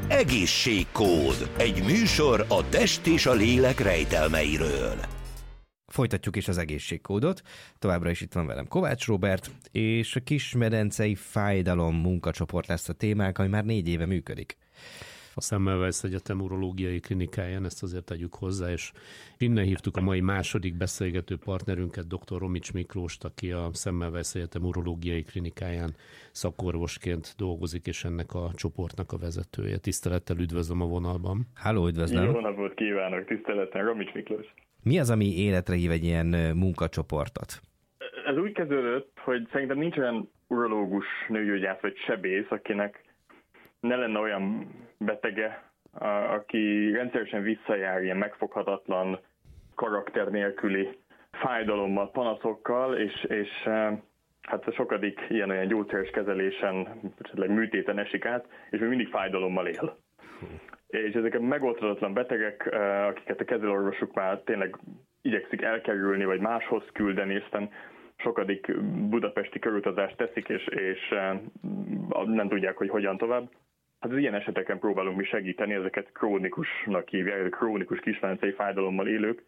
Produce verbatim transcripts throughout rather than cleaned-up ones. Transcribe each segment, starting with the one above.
Egészségkód. Egy műsor a test és a lélek rejtelmeiről. Folytatjuk is az egészségkódot. Továbbra is itt van velem Kovács Róbert, és a Kismedencei Fájdalom munkacsoport lesz a témánk, ami már négy éve működik. A Semmelweis Egyetem urológiai klinikáján, ezt azért tegyük hozzá, és innen hívtuk a mai második beszélgető partnerünket, dr. Romics Miklóst, aki a Semmelweis Egyetem urológiai klinikáján szakorvosként dolgozik, és ennek a csoportnak a vezetője. Tisztelettel üdvözlöm a vonalban. Halló, üdvözlöm! Jó napot kívánok, tisztelettel, Romics Miklós. Mi az, ami életre hív egy ilyen munkacsoportot? Ez úgy kezdődött, hogy szerintem nincs olyan urológus, nőgyógyász vagy sebész, akinek ne lenne olyan betege, aki rendszeresen visszajár ilyen megfoghatatlan, karakter nélküli fájdalommal, panaszokkal, és, és hát sokadik ilyen-olyan gyógyszeres kezelésen, esetleg műtéten esik át, és még mindig fájdalommal él. És ezek a megoldhatatlan betegek, akiket a kezelőorvosuk már tényleg igyekszik elkerülni, vagy máshoz küldeni, és aztán sokadik budapesti körutazást teszik, és, és nem tudják, hogy hogyan tovább. Hát az ilyen eseteken próbálunk mi segíteni, ezeket krónikusnak hívják, krónikus kismedencei fájdalommal élők.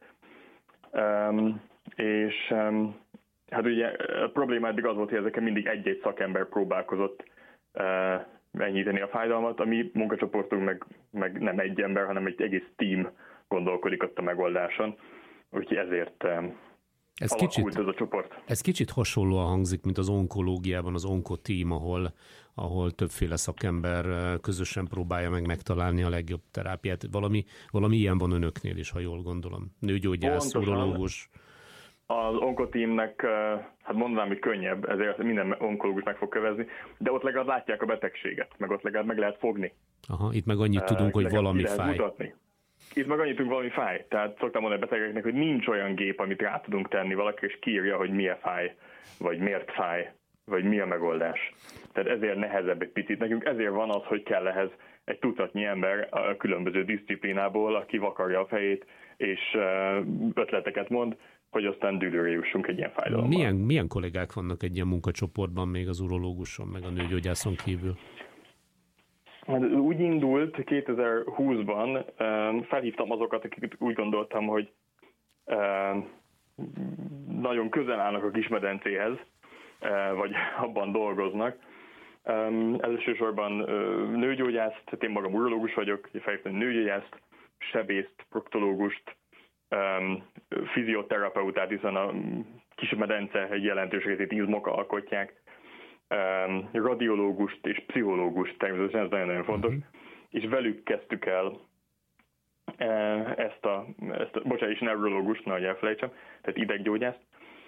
Um, és um, hát ugye a probléma eddig az volt, hogy ezeken mindig egy-egy szakember próbálkozott uh, enyhíteni a fájdalmat, a mi munkacsoportunk meg, meg nem egy ember, hanem egy egész tím gondolkodik ott a megoldáson. Úgyhogy ezért um, ez alakult kicsit, ez a csoport. Ez kicsit hasonlóan hangzik, mint az onkológiában az onkotím, ahol, ahol többféle szakember közösen próbálja meg megtalálni a legjobb terápiát. Valami, valami ilyen van önöknél is, ha jól gondolom. Nőgyógyász, urológus. Az onkotímnek, hát mondanám, hogy könnyebb, ezért minden onkológus meg fog kövezni, de ott legalább látják a betegséget, meg ott legalább meg lehet fogni. Aha, itt meg annyit tudunk, hogy valami fáj. Mutatni. Itt meg annyit tudunk, valami fáj. Tehát szoktam mondani a betegeknek, hogy nincs olyan gép, amit rá tudunk tenni valaki, és kiírja, hogy milyen fáj, vagy miért fáj, vagy mi a megoldás. Tehát ezért nehezebb egy picit. Nekünk ezért van az, hogy kell ehhez egy tucatnyi ember a különböző diszciplinából, aki vakarja a fejét, és ötleteket mond, hogy aztán dűlőre jussunk egy ilyen fájdalommal. Milyen, milyen kollégák vannak egy ilyen munkacsoportban, még az urológuson, meg a nőgyógyászon kívül? Úgy indult kétezer-húszban, felhívtam azokat, akik úgy gondoltam, hogy nagyon közel állnak a Kismedencéhez, vagy abban dolgoznak. Elsősorban nőgyógyászt, én magam urológus vagyok, felhívtam nőgyógyászt, sebészt, proktológust, fizioterapeutát, hiszen a Kismedence egy jelentős részét izmok alkotják, radiológust és pszichológust, természetesen ez nagyon-nagyon fontos, uh-huh. és velük kezdtük el ezt a, ezt a bocsánat, és neurológust, nehogy elfelejtsem, tehát ideggyógyászt,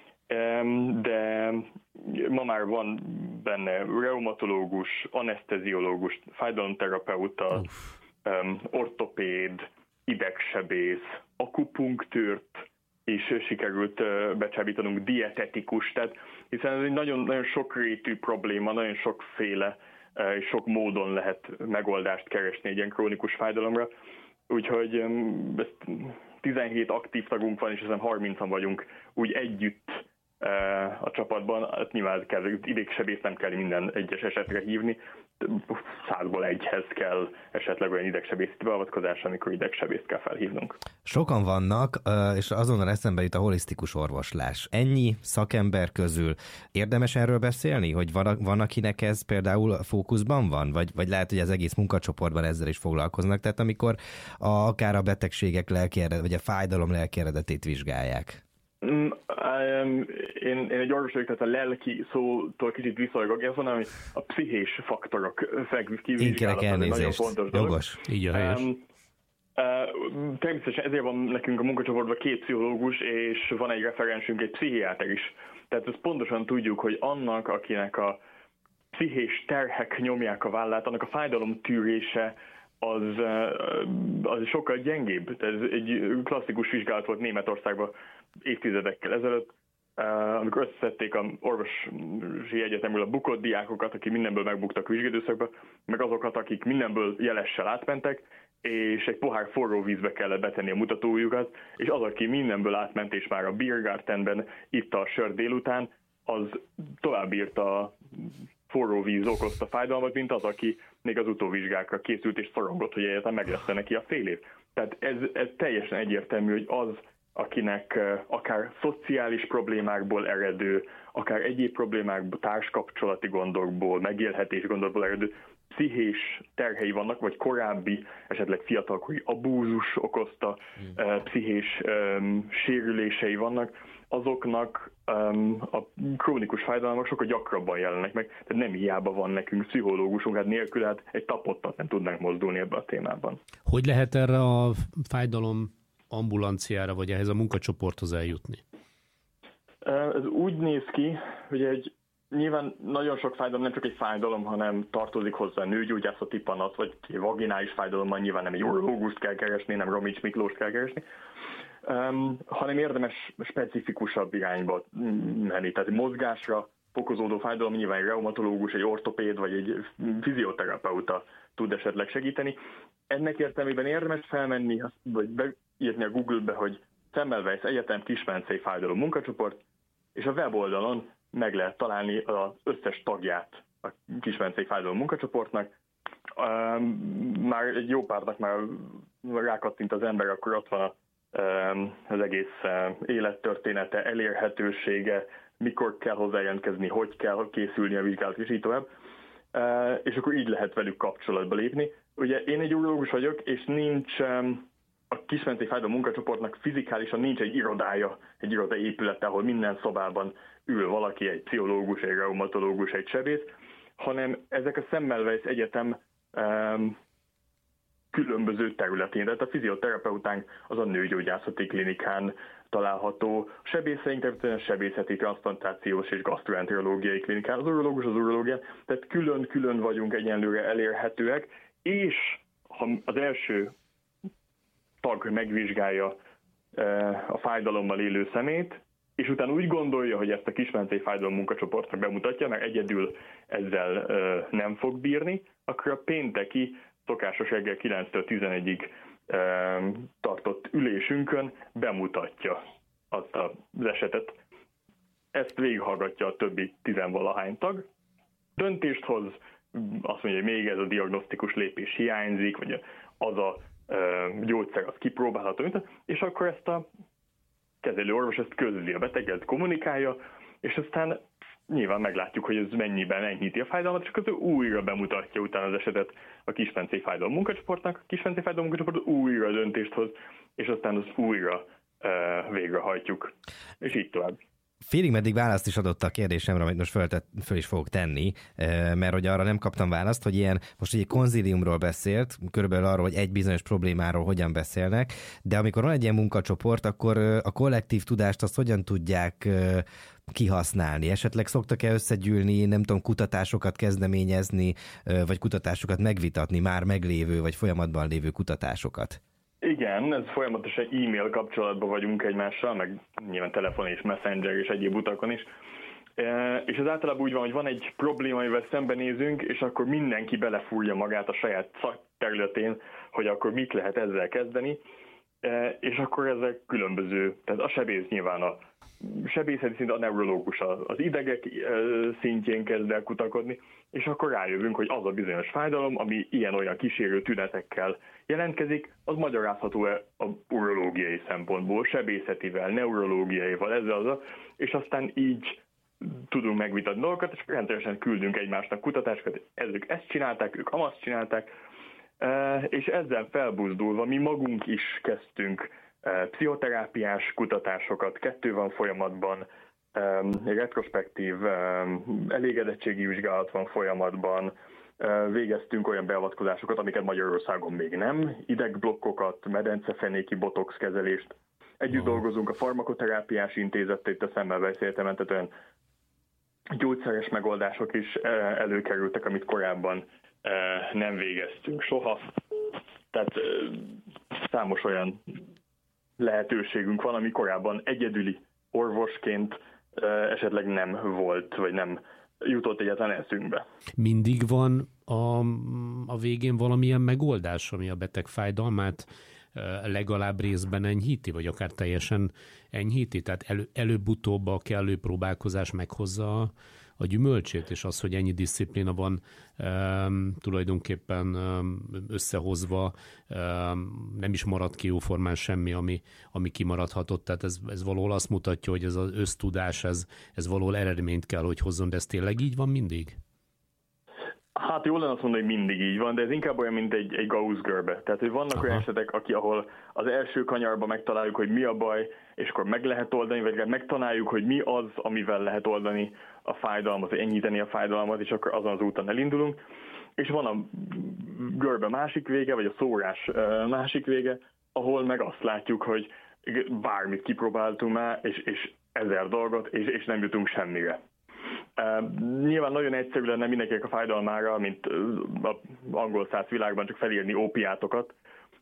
de ma már van benne reumatológus, aneszteziológus, fájdalomterapeuta, uh. ortopéd, idegsebész, akupunktőrt, és sikerült becsábítanunk dietetikus, tehát hiszen ez egy nagyon, nagyon sokrétű probléma, nagyon sokféle és sok módon lehet megoldást keresni egy ilyen krónikus fájdalomra. Úgyhogy tizenhét aktív tagunk van, és ezen harmincan vagyunk úgy együtt a csapatban. Hát nyilván kell, idegsebészt nem kell minden egyes esetre hívni, százból egyhez kell esetleg olyan idegsebészi beavatkozás, amikor idegsebészt kell felhívnunk. Sokan vannak, és azonnal eszembe jut a holisztikus orvoslás. Ennyi szakember közül érdemes erről beszélni, hogy van, van akinek ez például fókuszban van, vagy, vagy lehet, hogy az egész munkacsoportban ezzel is foglalkoznak, tehát amikor a, akár a betegségek lelki eredet, vagy a fájdalom lelki eredetét vizsgálják. Én, én egy orvos vagyok, tehát a lelki szótól kicsit visszajogok, ez van, hogy a pszichés faktorok kivizsgálata, ez nagyon fontos dolog. Jogos. Így a helyes. Um, uh, természetesen ezért van nekünk a munkacsoportban két pszichológus, és van egy referensünk, egy pszichiáter is. Tehát ezt pontosan tudjuk, hogy annak, akinek a pszichés terhek nyomják a vállát, annak a fájdalom tűrése az, az sokkal gyengébb. Ez egy klasszikus vizsgálat volt Németországban évtizedekkel ezelőtt, amikor összeszedték az orvosi egyetemről a bukott diákokat, akik mindenből megbuktak a vizsgaidőszakba, meg azokat, akik mindenből jelessel átmentek, és egy pohár forró vízbe kellett betenni a mutatójukat, és az, aki mindenből átment, és már a Biergartenben itta a sört délután, az tovább írta a forró víz okozta fájdalmat, mint az, aki még az utóvizsgákra készült és szorongott, hogy egyetem meg lesz neki a fél év. Tehát ez, ez teljesen egyértelmű, hogy az, akinek akár szociális problémákból eredő, akár egyéb problémákból, társkapcsolati gondokból, megélhetés gondokból eredő pszichés terhei vannak, vagy korábbi, esetleg fiatalkori abúzus okozta mm. pszichés um, sérülései vannak, azoknak um, a krónikus fájdalmak sokkal gyakrabban jelennek meg, tehát nem hiába van nekünk pszichológusunk, hát nélkül hát egy tapottat nem tudnánk mozdulni ebben a témában. Hogy lehet erre a fájdalom ambulanciára, vagy ehhez a munkacsoporthoz eljutni? Ez úgy néz ki, hogy egy nyilván nagyon sok fájdalom nem csak egy fájdalom, hanem tartozik hozzá nőgyógyászati panasz, vagy vaginális fájdalommal nyilván nem egy urológust kell keresni, nem Romics Miklóst kell keresni, um, hanem érdemes specifikusabb irányba menni. Tehát mozgásra fokozódó fájdalom nyilván egy reumatológus, egy ortopéd, vagy egy fizioterapeuta tud esetleg segíteni. Ennek értelmében érdemes felmenni, vagy beírni a Google-be, hogy Semmelweis Egyetem Kismencei Fájdalom munkacsoport, és a weboldalon meg lehet találni az összes tagját a Kismencei Fájdalom munkacsoportnak. Már egy jó párnak már rákattint az ember, akkor ott van az egész élettörténete, elérhetősége, mikor kell hozzájelentkezni, hogy kell készülni a vizsgálat, és így tovább. És akkor így lehet velük kapcsolatba lépni. Ugye én egy urológus vagyok, és nincs a Kismencei Fájdalom munkacsoportnak fizikálisan nincs egy irodája, egy irodai épület, ahol minden szobában ül valaki, egy pszichológus, egy reumatológus, egy sebész, hanem ezek a Semmelweis Egyetem um, különböző területén. Tehát a fizioterapeutánk az a nőgyógyászati klinikán található, a sebészeink területén a sebészeti, transzplantációs és gasztroenterológiai klinikán, az urológus az urológián, tehát külön-külön vagyunk egyenlőre elérhetőek, és ha az első tag megvizsgálja a fájdalommal élő szemét, és utána úgy gondolja, hogy ezt a Kismencei Fájdalom munkacsoportnak bemutatja, mert egyedül ezzel nem fog bírni, akkor a pénteki szokásos reggel kilenctől tizenegyig tartott ülésünkön bemutatja azt az esetet. Ezt végighallgatja a többi tizenvalahány tag, döntést hoz, azt mondja, hogy még ez a diagnosztikus lépés hiányzik, vagy az a gyógyszer az kipróbálható, és akkor ezt a kezelő orvos ezt közli a beteggel, kommunikálja, és aztán nyilván meglátjuk, hogy ez mennyiben enyhíti a fájdalmat, és akkor újra bemutatja utána az esetet a Kismencei Fájdalom munkacsoportnak, a Kismencei Fájdalom munkacsoport újra döntést hoz, és aztán az újra uh, végrehajtjuk, és így tovább. Félig meddig választ is adott a kérdésemre, amit most föl, föl is fogok tenni, mert hogy arra nem kaptam választ, hogy ilyen, most egy konzíliumról beszélt, körülbelül arról, hogy egy bizonyos problémáról hogyan beszélnek, de amikor van egy ilyen munkacsoport, akkor a kollektív tudást azt hogyan tudják kihasználni? Esetleg szoktak-e összegyűlni, nem tudom, kutatásokat kezdeményezni, vagy kutatásokat megvitatni, már meglévő, vagy folyamatban lévő kutatásokat? Igen, ez folyamatosan e-mail kapcsolatban vagyunk egymással, meg nyilván telefon és messenger és egyéb utakon is. És ez általában úgy van, hogy van egy probléma, amivel szembenézünk, és akkor mindenki belefúrja magát a saját szakterületén, hogy akkor mit lehet ezzel kezdeni, és akkor ezek különböző, tehát a sebész nyilván a sebészeti szint, a neurológus az idegek szintjén kezd el kutakodni, és akkor rájövünk, hogy az a bizonyos fájdalom, ami ilyen-olyan kísérő tünetekkel jelentkezik, az magyarázható-e a urológiai szempontból, sebészetivel, neurológiaival, ezzel az, és aztán így tudunk megvitatni dolgokat, és rendszeresen küldünk egymásnak kutatásokat, ezek ezt csinálták, ők amazt csinálták, és ezzel felbuzdulva mi magunk is kezdtünk pszichoterápiás kutatásokat, kettő van folyamatban, egy retrospektív elégedettségi vizsgálat van folyamatban, végeztünk olyan beavatkozásokat, amiket Magyarországon még nem, idegblokkokat, medencefenéki botox kezelést. Együtt dolgozunk a farmakoterápiás intézettel, itt a Semmelweis Egyetemen, tehát olyan gyógyszeres megoldások is előkerültek, amit korábban nem végeztünk soha. Tehát számos olyan lehetőségünk van, ami korábban egyedüli orvosként esetleg nem volt, vagy nem jutott egyáltalán eszünkbe. Mindig van a, a végén valamilyen megoldás, ami a beteg fájdalmát legalább részben enyhíti, vagy akár teljesen enyhíti? Tehát elő, előbb-utóbb a kellő próbálkozás meghozza a, a gyümölcsét, és az, hogy ennyi diszciplína van um, tulajdonképpen um, összehozva, um, nem is maradt ki jóformán semmi, ami, ami kimaradhatott, tehát ez, ez valahol azt mutatja, hogy ez az össztudás, ez, ez valahol eredményt kell, hogy hozzon, de ez tényleg így van mindig? Hát jól lenne azt mondani, hogy mindig így van, de ez inkább olyan, mint egy, egy Gauss-görbe. Tehát, hogy vannak Aha. olyan esetek, aki, ahol az első kanyarban megtaláljuk, hogy mi a baj, és akkor meg lehet oldani, vagy megtanáljuk, hogy mi az, amivel lehet oldani a fájdalmat, vagy enyhíteni a fájdalmat, és akkor azon az úton elindulunk. És van a görbe másik vége, vagy a szórás másik vége, ahol meg azt látjuk, hogy bármit kipróbáltunk már, és, és ezer dolgot, és, és nem jutunk semmire. Uh, nyilván nagyon egyszerű lenne mindenkinek a fájdalmára, mint az angol száz világban csak felírni ópiátokat,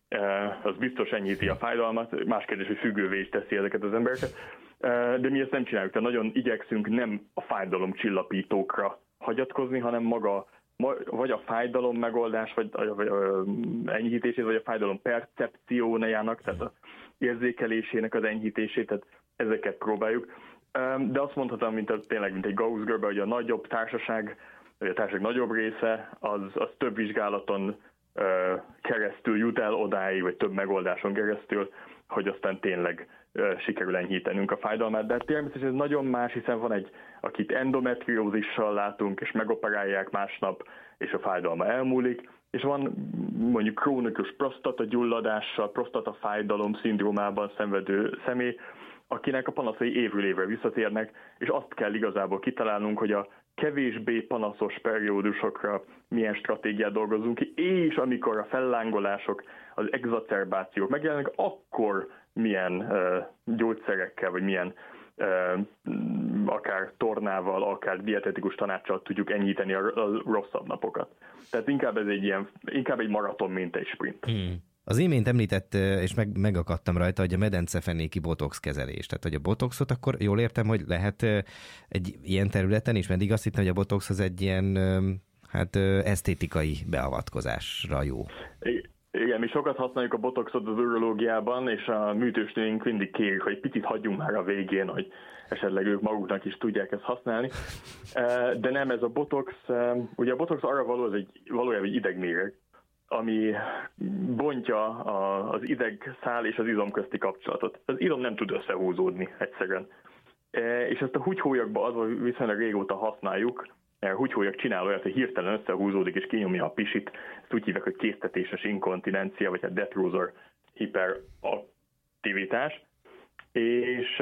uh, az biztos enyhíti a fájdalmat, más kérdés, hogy függővé is teszi ezeket az embereket, uh, de mi ezt nem csináljuk, tehát nagyon igyekszünk nem a fájdalom csillapítókra hagyatkozni, hanem maga vagy a fájdalom megoldás, vagy a, vagy a enyhítését, vagy a fájdalom percepciójának, tehát az érzékelésének az enyhítését, tehát ezeket próbáljuk. De azt mondhatom, mint a, tényleg, mint egy Gauss-görbe, hogy a nagyobb társaság, vagy a társaság nagyobb része, az, az több vizsgálaton uh, keresztül jut el odáig, vagy több megoldáson keresztül, hogy aztán tényleg uh, sikerül enyhítenünk a fájdalmát. De természetesen ez nagyon más, hiszen van egy, akit endometriózissal látunk, és megoperálják másnap, és a fájdalma elmúlik, és van mondjuk krónikus prostatagyulladással, prostatafájdalom szindrómában szenvedő személy, akinek a panaszai évről évre visszatérnek, és azt kell igazából kitalálnunk, hogy a kevésbé panaszos periódusokra milyen stratégiát dolgozunk ki, és amikor a fellángolások, az exacerbációk megjelennek, akkor milyen uh, gyógyszerekkel, vagy milyen uh, akár tornával, akár dietetikus tanáccsal tudjuk enyhíteni a, a rosszabb napokat. Tehát inkább ez egy ilyen, inkább egy maraton, mint egy sprint. Hmm. Az imént említett, és meg, megakadtam rajta, hogy a medencefenéki botox kezelés. Tehát, hogy a botoxot akkor jól értem, hogy lehet egy ilyen területen is, mert azt hittem, hogy a botox az egy ilyen hát esztétikai beavatkozásra jó. Igen, mi sokat használjuk a botoxot az urológiában, és a műtősnőink mindig kérik, hogy picit hagyjunk már a végén, hogy esetleg ők maguknak is tudják ezt használni. De nem, ez a botox, ugye a botox arra való, ez egy valójában egy idegméreg, ami bontja a, az idegszál és az izom közti kapcsolatot. Az izom nem tud összehúzódni egyszerűen. E, és ezt a húgyhólyagban az viszonylag régóta használjuk. A húgyhólyak csinál olyat, hogy hirtelen összehúzódik és kinyomja a pisit. Ezt úgy hívják, hogy késztetéses inkontinencia, vagy a detrusor hiperaktivitás. És,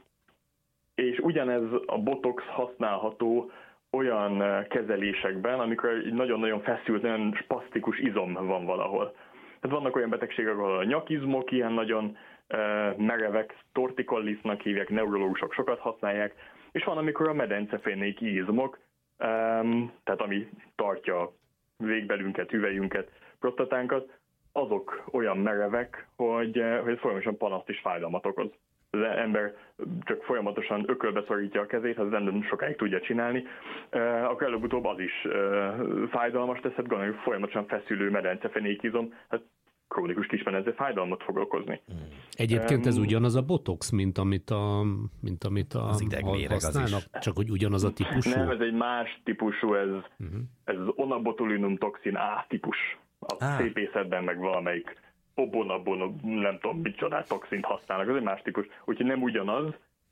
és ugyanez a botox használható olyan kezelésekben, amikor egy nagyon-nagyon feszült, nagyon spasztikus izom van valahol. Tehát vannak olyan betegségek, ahol a nyakizmok ilyen nagyon uh, merevek, torticollisnak hívják, neurológusok sokat használják, és van, amikor a medencefénéki izmok, um, tehát ami tartja a végbelünket, hüvelyünket, prostatánkat, azok olyan merevek, hogy, uh, hogy ez folyamatosan panaszt és fájdalmat okoz. Az ember csak folyamatosan ökölbe szorítja a kezét, ha az nem sokáig tudja csinálni, akkor előbb-utóbb az is fájdalmas tesz, hát gondoljuk folyamatosan feszülő medencefenékizom, hát krónikus kismedence fájdalmat fog okozni. Egyébként ez ugyanaz a botox, mint amit a, mint amit a az idegméreg használnak, csak hogy ugyanaz a típusú? Nem, ez egy más típusú, ez, uh-huh. ez az onabotulinum toxin A típus. A ah. szépészetben meg valamelyik obonabon, nem tudom, mit csodát toxint használnak, ez egy más típus, úgyhogy nem ugyanaz,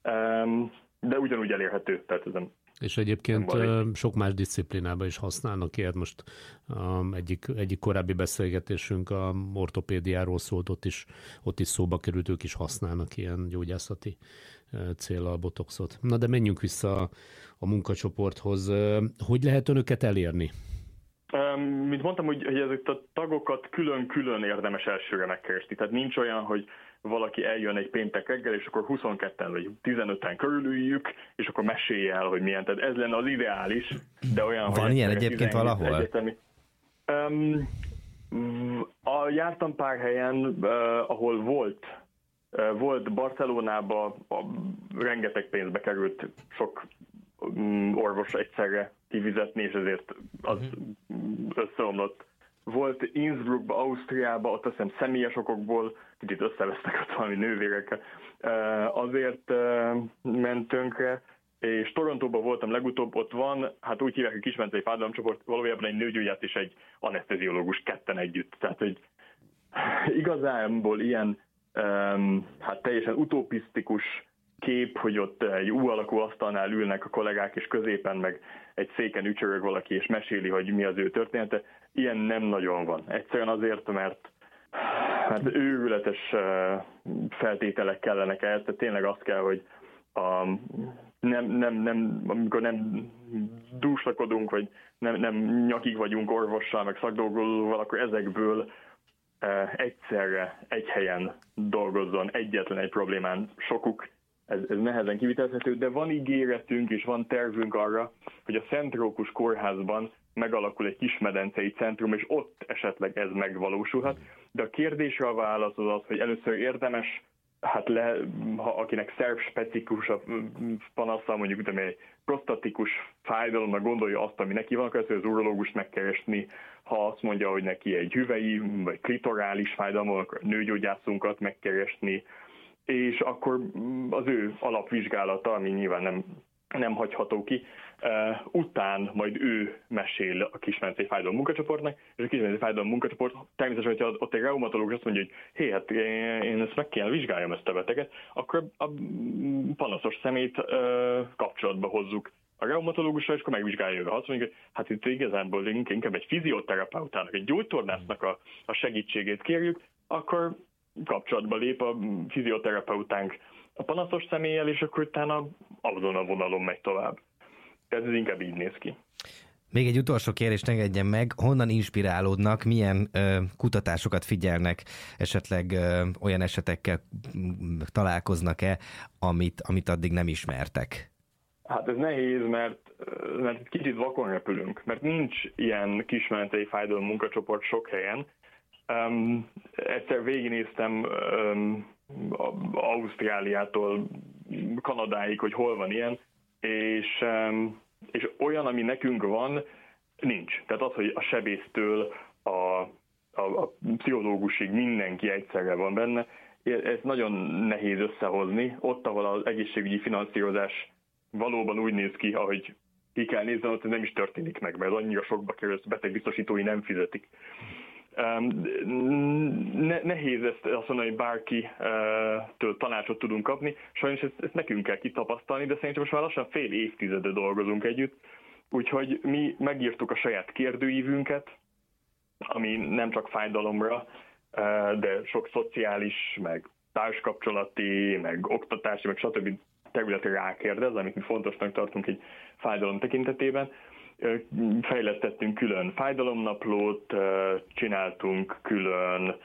de ugyanúgy elérhető. Tehát ezen és egyébként sok más disziplinában is használnak ilyet. Most um, egyik, egyik korábbi beszélgetésünk a ortopédiáról szólt, ott is, ott is szóba került, ők is használnak ilyen gyógyászati céllal a botoxot. Na de menjünk vissza a, a munkacsoporthoz. Hogy lehet önöket elérni? Um, mint mondtam, hogy, hogy ezeket a tagokat külön-külön érdemes elsőre megkeresni. Tehát nincs olyan, hogy valaki eljön egy péntek reggel, és akkor huszonketten vagy tizenöten körülüljük, és akkor mesélj el, hogy milyen. Tehát ez lenne az ideális, de olyan, van hogy ilyen egyébként valahol? Egyetemi. Um, a, jártam pár helyen, uh, ahol volt, uh, volt Barcelonában, uh, rengeteg pénzbe került sok um, orvos egyszerre kifizetni, és ezért az összeomlott. Volt Innsbruckba, Ausztriába, ott azt hiszem személyes okokból, kicsit összevesztek ott valami nővérekkel, azért ment tönkre. és Torontóban voltam legutóbb, ott van, hát úgy hívják, hogy kismedencei fájdalomcsoport, valójában egy nőgyógyász és egy aneszteziológus ketten együtt. Tehát, hogy igazából ilyen um, hát teljesen utopisztikus kép, hogy ott egy U alakú asztalnál ülnek a kollégák, és középen meg egy széken ücsörög valaki, és meséli, hogy mi az ő története. Ilyen nem nagyon van. Egyszerűen azért, mert hát őrületes feltételek kellenek ehhez, tehát tényleg azt kell, hogy a, nem, nem, nem, amikor nem dúslakodunk, vagy nem, nem nyakig vagyunk orvossal, meg szakdolgozóval, akkor ezekből egyszerre, egy helyen dolgozzon egyetlen egy problémán sokuk. Ez, ez nehezen kivitelezhető, de van ígéretünk és van tervünk arra, hogy a Szent Rókus kórházban megalakul egy kismedencei centrum, és ott esetleg ez megvalósulhat. De a kérdésre a válasz az az, hogy először érdemes, hát le, ha akinek szervspecifikus a panasza, mondjuk de egy prostatikus fájdalomra gondolja azt, ami neki van, akkor az urológust megkeresni, ha azt mondja, hogy neki egy hüvei vagy klitorális fájdalom, akkor nőgyógyászunkat megkeresni, és akkor az ő alapvizsgálata, ami nyilván nem, nem hagyható ki, uh, után majd ő mesél a kismedencei fájdalom munkacsoportnak, és a kismedencei fájdalom munkacsoport természetesen, hogyha ott egy reumatológus azt mondja, hogy hé, hát én ezt meg kéne vizsgáljam, ezt a beteget, akkor a panaszos szemét uh, kapcsolatba hozzuk a reumatológusra, és akkor megvizsgálja ő. Azt mondjuk, hogy hát itt igazából inkább egy fizioterapeutának, egy gyógytornásznak a, a segítségét kérjük, akkor kapcsolatba lép a fizioterapeutánk a panaszos személlyel, és akkor utána azon a vonalon megy tovább. Tehát ez inkább így néz ki. Még egy utolsó kérdést engedjen meg, honnan inspirálódnak, milyen ö, kutatásokat figyelnek, esetleg ö, olyan esetekkel találkoznak-e, amit, amit addig nem ismertek? Hát ez nehéz, mert, mert kicsit vakon repülünk, mert nincs ilyen kismedencei fájdalom munkacsoport sok helyen. Um, egyszer végignéztem um, Ausztráliától Kanadáig, hogy hol van ilyen, és, um, és olyan, ami nekünk van, nincs. Tehát az, hogy a sebésztől a, a, a pszichológusig mindenki egyszerre van benne, ez nagyon nehéz összehozni. Ott, ahol az egészségügyi finanszírozás valóban úgy néz ki, ahogy ki kell nézni, ott nem is történik meg, mert annyira sokba kerül, ezt betegbiztosítói nem fizetik. Ne, nehéz ezt azt mondani, hogy bárkitől tanácsot tudunk kapni. Sajnos ezt, ezt nekünk kell kitapasztalni, de szerintem most már lassan fél évtizede dolgozunk együtt. Úgyhogy mi megírtuk a saját kérdőívünket, ami nem csak fájdalomra, de sok szociális, meg társkapcsolati, meg oktatási, meg stb. Területre rákérdez, amit mi fontosnak tartunk egy fájdalom tekintetében. Fejlesztettünk külön fájdalomnaplót, csináltunk külön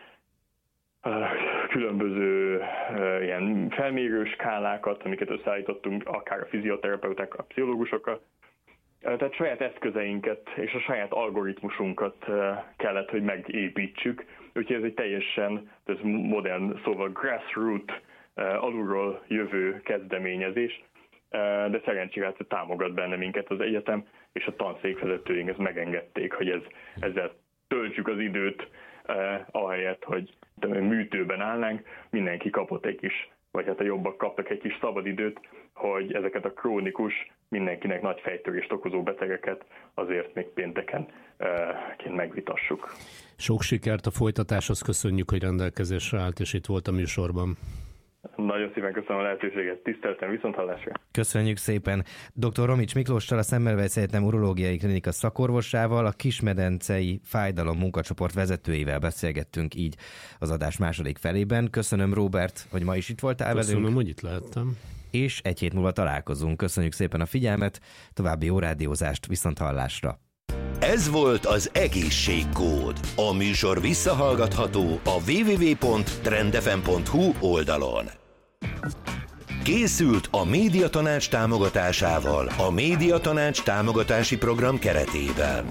különböző ilyen felmérő skálákat, amiket összeállítottunk akár a fizioterapeuták, a pszichológusokkal. Tehát saját eszközeinket és a saját algoritmusunkat kellett, hogy megépítsük. Úgyhogy ez egy teljesen, ez modern szóval grassroots, alulról jövő kezdeményezés, de szerencsére támogat benne minket az egyetem, és a tanszékvezetőink ezt megengedték, hogy ez, ezzel töltsük az időt, eh, ahelyett, hogy műtőben állnánk, mindenki kapott egy kis, vagy hát a jobbak kaptak egy kis szabadidőt, hogy ezeket a krónikus, mindenkinek nagy fejtörést okozó betegeket azért még pénteken eh, megvitassuk. Sok sikert a folytatáshoz, köszönjük, hogy rendelkezésre állt, és itt volt a műsorban. Nagyon szépen köszönöm a lehetőséget, tiszteltem, viszonthallásra. Köszönjük szépen. doktor Romics Miklóssal, a Semmelweis Egyetem urológiai klinika szakorvosával, a kismedencei fájdalom munkacsoport vezetőivel beszélgettünk így az adás második felében. Köszönöm, Róbert, hogy ma is itt voltál velünk. Köszönöm, hogy itt lehettem. És egy hét múlva találkozunk. Köszönjük szépen a figyelmet, további jó rádiózást, viszonthallásra. Ez volt az Egészségkód. A műsor visszahallgatható a double-u double-u double-u pont trendfm pont hu oldalon. Készült a Médiatanács támogatásával a Médiatanács támogatási program keretében.